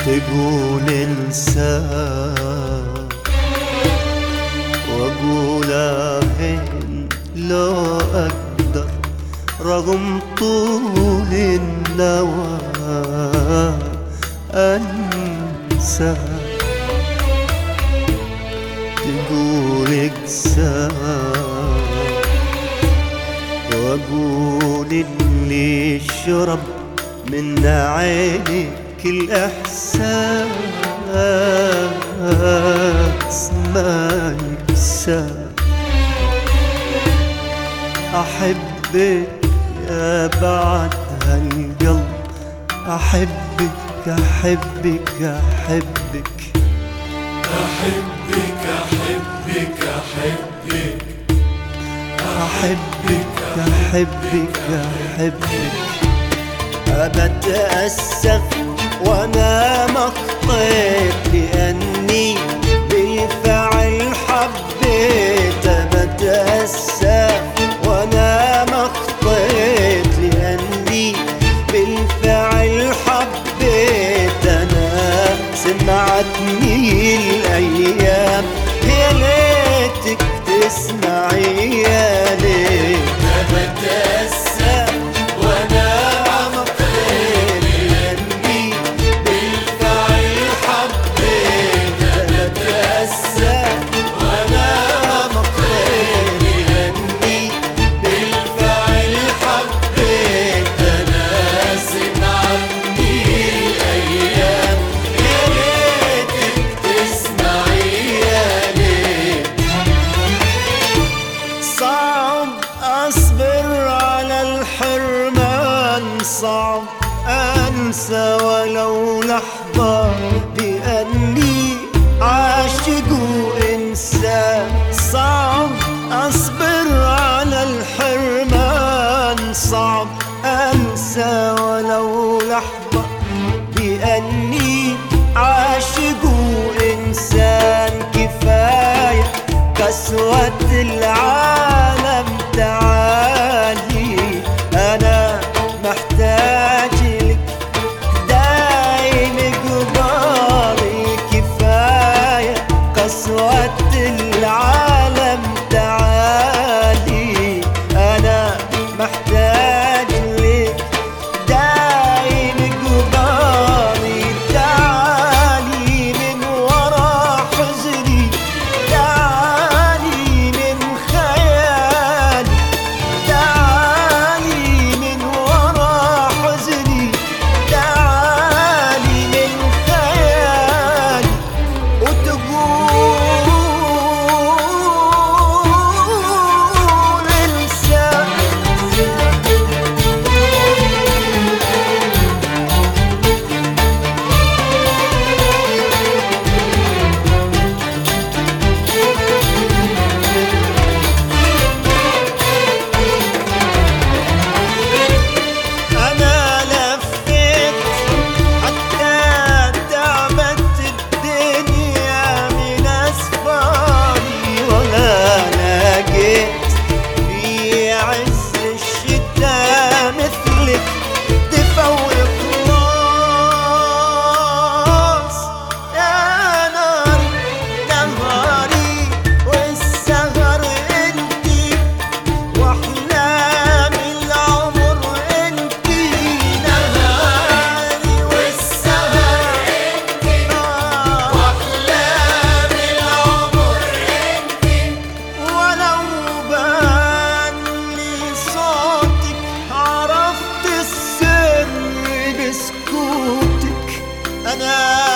تقول انسى واقول اهين لو اقدر رغم طول النوى انسى. تقول اقسى واقول اللي شرب من عينك الإحساس ما يكسى. أحبك يا بعد هالقلب، أحبك أحبك أحبك أحبك أحبك أحبك أحبك أحبك أبتأسف وأنا مخطئت لأني بالفعل حبيت. أبتأسف وأنا مخطئت لأني بالفعل حبيت. أنا سمعتني الأيام يا ليتك تسمعي يا ليت. أبتأسف وأنا مخطئت لأني بالفعل حبيت. أبتأسف وأنا مخطئت لأني بالفعل حبيت. أنا سمعتني الأيام يا ليتك تسمعي يا ليت. صعب أصبر على الحرمان، صعب أنسى ولو لحظة بأني عاشق وإنسان. صعب أصبر على الحرمان، صعب أنسى ولو لحظة بأني عاشق وإنسان. كفاية قسوة العالم تعالي، أنا محتاج لك دايم قبالي. كفاية قسوة العالم تعالي، أنا محتاج لك دايم قبالي. تعالي من ورا حزني، تعالي من خيالي، تعالي من ورا حزني، تعالي من خيالي وتقول انسى. أنا لفيت حتى تعبت الدنيا من أسفاري، ولا لقيت في عز الشتاء مثلك دفا وإخلاص. يا ناري نهاري والسهر انتي، واحلام العمر انتي. نهاري والسهر انتي، وأحلام العمر انتي. ولو بان لي صوتك عرفت السر بسكوتك. أنا